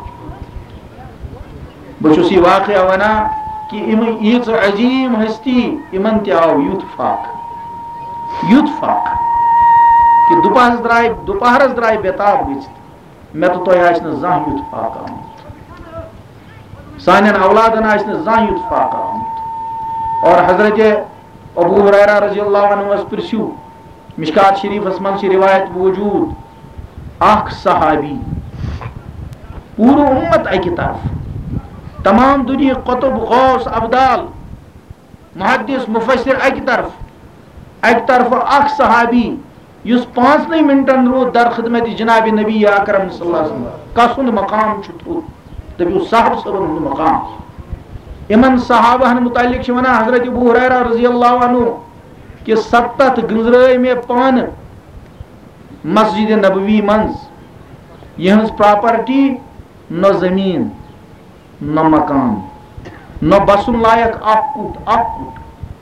بچس یہ واقعہ ونا کہ یہ عظیم ہستی امن تہ آو یوت فاق یوت فاق کہ دوپہرس درائے دوپہرس درائے بیتاب گھت مے تو تہ آس زان یوت فاق آمت سانین اولادن آس زان یوت فاق آمت اور حضرت ابو ہریرہ رضی اللہ عنہ اس پرسیو مشکات شریف اسمن سے روایت موجود اخ صحابی پورو امت اکی طرف تمام دنیا قطب غوث ابدال محدث مفسر اکی طرف اکی طرف اخ صحابی یس پانچ نئی منٹن رو در خدمت جناب نبی اکرم صلی اللہ علیہ وسلم کسند مقام چھو دبیو صاحب صاحب مقام امن صحابہ متعلق ونا حضرت ابو ہریرہ رضی اللہ عنہ کہ ستت گزرے میں پان مسجد نبوی منز یہ پراپرٹی نہ زمین نہ مکان نہ بسن لائق اک کٹ اک کٹ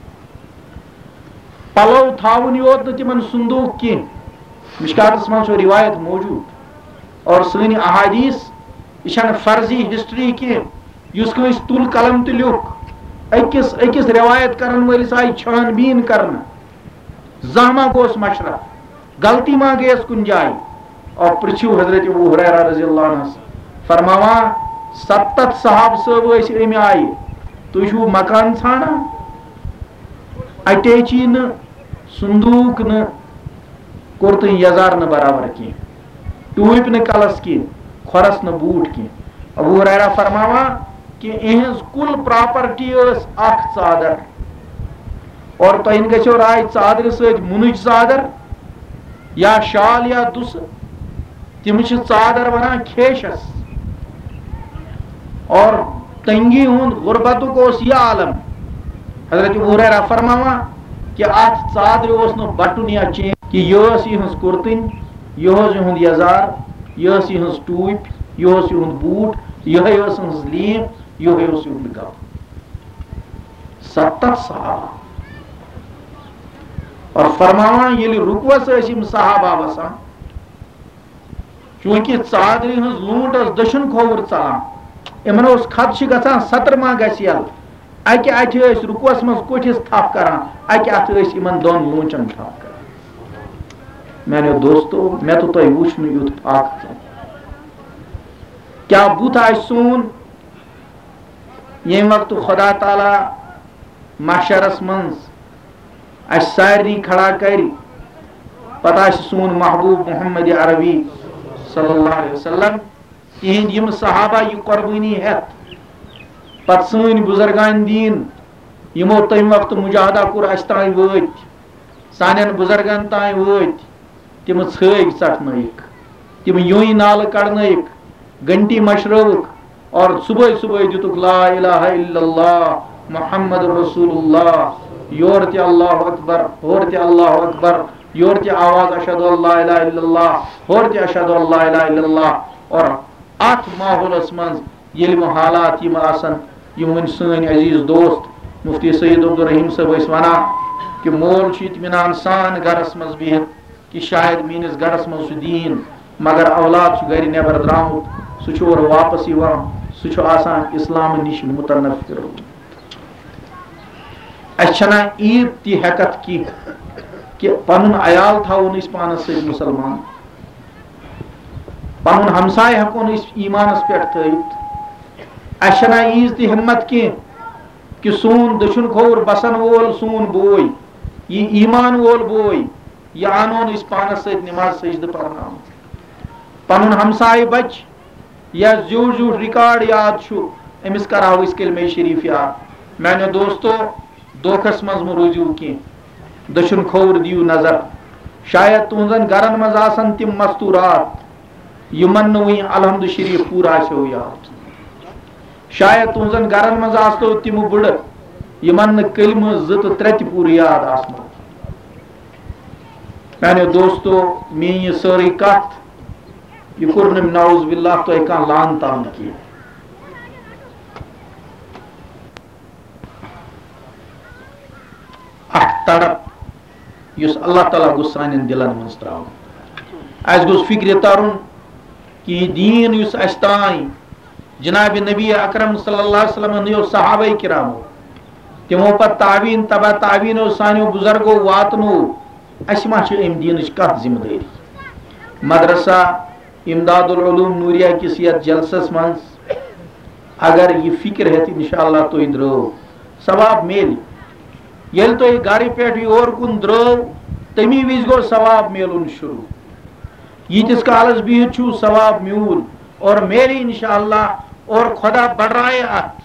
پلو تھاون یوت نہ تمن صندوق کی مشکاتس من چھو روایت موجود اور سنی احادیث یہ فرضی ہسٹری کی اس کو اس تل قلم تہ لکھ اکس اکس روایت کرن ولس آئی چھان بین کرنا زہما گوس مشرف غلطی ما گیس کن جائے اور پرچھو حضرت ابو ہریرہ رضی اللہ عنہ فرماوا ستت صحاب صاحب اس امی آئی تو چھو مکان ژھانا اٹیچی نہ صندوق نہ کورت یزار نہ برابر کی ٹوپ نہ کلس کی کھورس نہ بوٹ کی ابو ہریرہ فرماوا کہ اہز کل پراپرٹی اس اخ ژادر اور تہن گھو رائے ژادر ست منج ژادر یا شال یا دس تم ژادر ونان کھیشس اور تنگی ہند غربت اس یہ عالم حضرت ابو ہریرہ فرماوا کہ ات ژادر اس نہ بٹن یا چین کہ یہ یہ کورتن یہ یہند یزار یہ یہ ٹوپ یہ یہند بوٹ یہ لیم یہ یہند گو ستت صحابہ اور فرماوان یل رکوس یم صحابہ وسان چونکہ ژادر ہز لونٹ اس دشن کھوور ژلان امن اس خدش گژھان ستر ما گژھِ یل اکہ اتھ ٲسۍ رکوس منٛز کوٹھس تھپ کران اکہ اتھ ٲسۍ یمن دۄن لونچن تھپ کران میانیو دوستو مےٚ تہٕ تۄہہِ وٕچھ نہٕ یُتھ فاقہٕ کیا بُتھ آسہِ سون ییٚمہِ وقتہٕ خدا تعالیٰ محشرس منٛز اس سارنی کھڑا کر پتہ سون محبوب محمد عربی صلی اللہ علیہ وسلم تہند یم صحابہ یہ قربانی ہتھ پتہ سن بزرگان دین یمو تم وقت مجاہدہ کور اس تان وت سانن بزرگان تان وت تم ژھگ ژٹنائک تم یوئی نال کڑنائک گھنٹی مشروک اور صبح صبح دتک لا الہ الا اللہ محمد رسول اللہ یور تہ اللہ اکبر ہور تہ اللہ اکبر یور تہ آواز اشہد اللہ الہ الا اللہ ہور تہ اشہد اللہ الہ الا اللہ اور ات ماحولس من یل حالات یم آسن یم ون سن عزیز دوست مفتی سید عبدالرحیم صاحب اس ونان کہ مول اطمینان سان گرس مز بہت کہ شاید میس گرس مز سہ دین مگر اولاد گر نبر درامت سہ اور واپس یوان سہ آسان اسلام نش متنفر اچھنا عید تی حکت کی کہ پنن عیال تھاون اس پانس سے مسلمان پنن ہمسائے ہکون اس ایمانس پہ تھیت اچھنا عید تی ہمت کی کہ سون دشن کھور بسن وول سون بوئی یہ ایمان وول بوئی یہ آنون اس پانس سے نماز سجد پرنام پنن ہمسائے بچ یا زیوٹ زیوٹ ریکارڈ یاد چھو امس کراو اس کلمہ شریف یاد میں نے دوستو دوکھس مز روزیو کی دشن کھور دیو نظر شاید تہذن گرن مز آسن تم مستورات یمن نوئی الحمد شریف پورا آسو یاد شاید تہذن گرن مز آسو تم بڑ یمن کلمہ زت ترت پور یاد آسنو میانو دوستو میں یہ ساری کت یہ کورنم نعوذ باللہ تو کان لان تان کی اخ تڑپ یس اللہ تعالیٰ گو سانن دلن من تراؤن اس گوس فکر ترن کہ یہ دین یس اس تائیں جناب نبی اکرم صلی اللہ علیہ وسلم نیو صحابہ کرامو تمو پت تعوین تبا تعوینو سانیو بزرگو واتنو اس ما چھ ام دینچ کت ذمہ داری مدرسہ امداد العلوم نوریہ کس یت جلسس منز اگر یہ فکر ہے انشاءاللہ تو درو ثواب میل یل تو گاڑی پیٹ اور کن درو تمی وز گو ثواب میلن شروع یتس کالس بہت چھو ثواب میول اور میلی انشاءاللہ اور خدا بڑھائے ات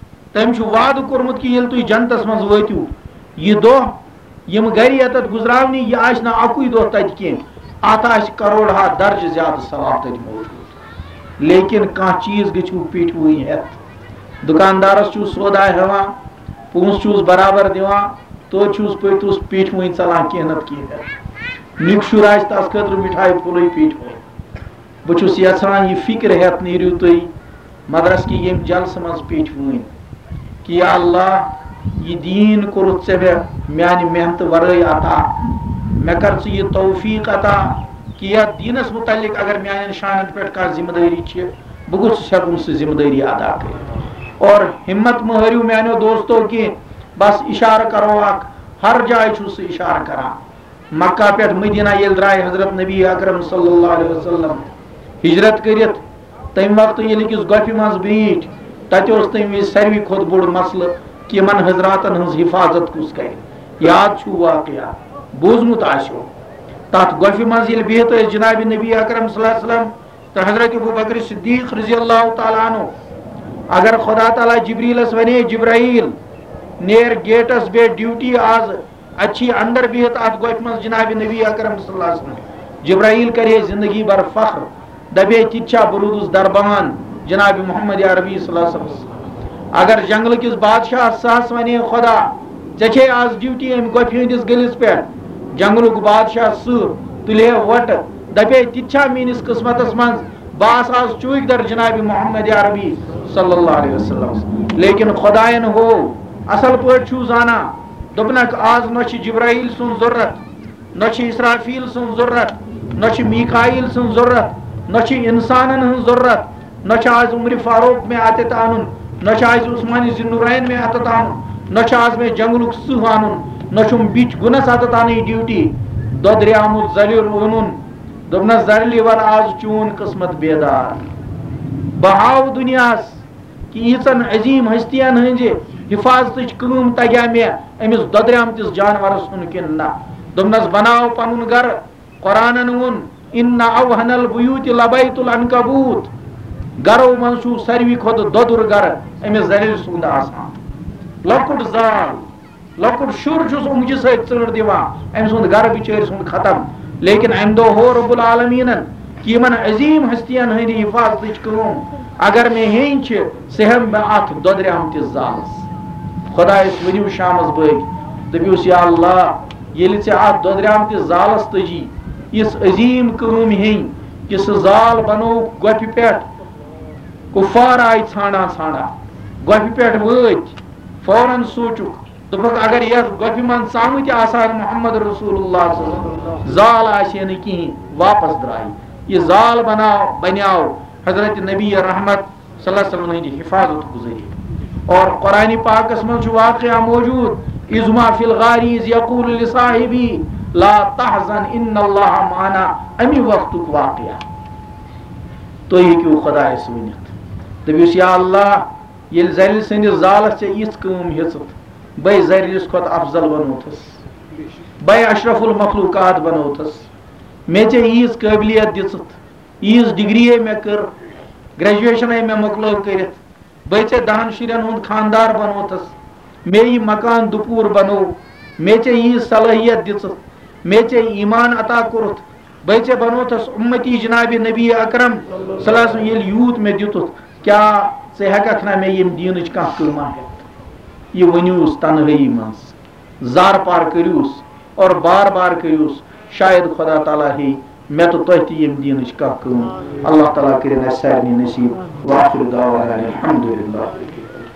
تم چھ وعد کورمت کہ یل تو جنتس مز واتیو یہ دو یم گری اتت گزراونی یہ آش نا اکوئی دو تت کی ات آش کروڑ ہا درج زیادہ ثواب تت موجود لیکن کان چیز گچھو پیٹوئی ہے دکاندارس چھو سودا ہوا پونس چھوس برابر دیوان تو چھوس پیٹوس پیٹوئی چلان کینت کی ہے نیک شراج تاس خطر مٹھائی پھولوئی پیٹوئی بچوس یژھان یہ فکر ہیت نیرو تھی مدرس کی یم جلس مز پیٹوئی کہ یا اللہ یہ دین کورت ژے میانہ محنت ورائے عطا مے کر ژٕ یہ توفیق عطا کہ یتھ دینس متعلق اگر میانن شانن پہ کھانا ذمہ داری چھ بہ گوس ہیکن سہ ذمہ داری ادا کر اور ہمت مہریو میانو دوستو کہ بس اشارہ کرو اک ہر جائے چھ سہ اشارہ کران مکہ پہ مدینہ یل درائے حضرت نبی اکرم صلی اللہ علیہ وسلم ہجرت کرت تم وقت یل کس گوپہ مز بیٹھ تتہ اس تم وز ساروی کھت بوڑ مسئلہ کہ من حضراتن ہز حفاظت کس کر یاد چھو واقعہ بوزمت آسو تات گوفہ مز یل بہت اس جناب نبی اکرم صلی اللہ علیہ وسلم تو حضرت ابو بکر صدیق رضی اللہ تعالیٰ عنہ اگر خدا تعالیٰ جبریلس ونے جبرائیل نیر گیٹس بے ڈیوٹی آز اچھی اندر بہت ات گوفہ مز جناب نبی اکرم صلی اللہ علیہ وسلم جبرائیل کرے زندگی بر فخر دبے تچا برودس دربان جناب محمد عربی صلی اللہ علیہ وسلم اگر جنگل کس بادشاہ ساس ونے خدا ژے آز ڈیوٹی ام گوپہ ہندس گلس پہ جنگل بادشاہ سہ تلے وٹ دپے تچھا میس قسمتس من باس آز چوک در جناب محمد عربی صلی اللہ علیہ وسلم لیکن خدائن ہو اصل پہ چھو زانا دپنک آز نہ جبرائیل سن ضرورت نہ اسرافیل سن ضرورت نہ میکائیل سن ضرورت نہ انسانن ہن ضرورت نہ آز عمر فاروق میں آتت آنن نہ آز عثمان ذنورین میں آتت آنن نہ آز میں جنگلک سہ آنن نہ بچ گنس آتت آنی ڈیوٹی دودریامت زلیل اونن دپنس زرلی ور آز چون قسمت بیدار بہاو دنیاس کہ یژن عظیم ہستیان ہنز حفاظت کم تگیا مے امس دودریامتس جانورس ہن کن نہ دپنس بناو پنن گھر قرآنن وون ان اوہن البیوت لبیت العنکبوت گرو من چھو ساروی کھت دودر گر امس زلیل سند آسان لکٹ زال لکٹ شر چھس اونگجہ ست ژر دِوان ام سند گر بچار سند ختم لیکن ام دہ ہو رب العالمین کہ یمن عظیم ہستین ہند حفاظت کم اگر میں ہین سہ ہم میں ات دودریامتس زالس خدایس ونیو شامس بٲگۍ دپیوس یا اللہ ییٚلہِ ژےٚ ات دودریامتس زالس تجی اس عظیم کٲم ہین کہ سہ زال بنووُکھ گوپہِ پٮ۪ٹھ کفار آئی ژھانڈان ژھانڈان گوپہِ پٮ۪ٹھ وٲتۍ فوراً سوٗنٛچُکھ دوٚپُکھ اگر یتھ گوپہِ منٛز ژامہٕ تہِ آسان محمد رسول اللہ صلی اللہ علیہ وسلم زال آسہِ نہٕ کِہیٖنۍ واپس درٛاے یہ زال بناو بنیاو حضرت نبی رحمت صلی اللہ علیہ وسلم ہندِ حفاظت گزری اور قرآن پاکس منٛز چھُ واقعہ موجود اذ ما فی الغار اذ یقول لصاحبی لا تحزن ان اللہ معنا امی وقتک واقعہ تُہۍ ہیٚکِو خدایس ؤنِتھ دٔپِوس یا اللہ ییٚلہِ زرِ سٕنٛدِس زالس ژےٚ یِژھ کٲم ہیٚژٕتھ بے زرِس کھۄتہٕ افضل بنوتھس بے اشرف المخلوقات بنوتھس مے ژےٚ ییٖژ قٲبلیت دِژٕتھ ییٖژ ڈگری مے کٔر گریجویشن مے مۄکلٲو کٔرِتھ بے ژےٚ دہن شُرٮ۪ن ہُنٛد خاندار بنوتھس مے یہِ مکان دُپوٗر بنوو مے ے یہ صلاحیت دِژ مے ے ایمان عطا کورت بے ے بنوتس امتی جناب نبی اکرم صلی اللہ علیہ وسلم یل یوت مے دِتُتھ کیا ژٕ ہیٚککھ نا مے یم دینٕچ کانٛہہ کٲما ہیٚتھ یہ ؤنِوُس تنہٲیی منٛز زار پار کٔرِوُس اور بار بار کٔرِوُس شاید خدا تعالیٰ ہے مےٚ تہٕ تۄہہِ تہِ یم دینٕچ کانٛہہ کٲم اللہ تعالیٰ کٔرِنۍ اَسہِ سارنٕے نصیٖب وآخر دعوانا الحمدُللہ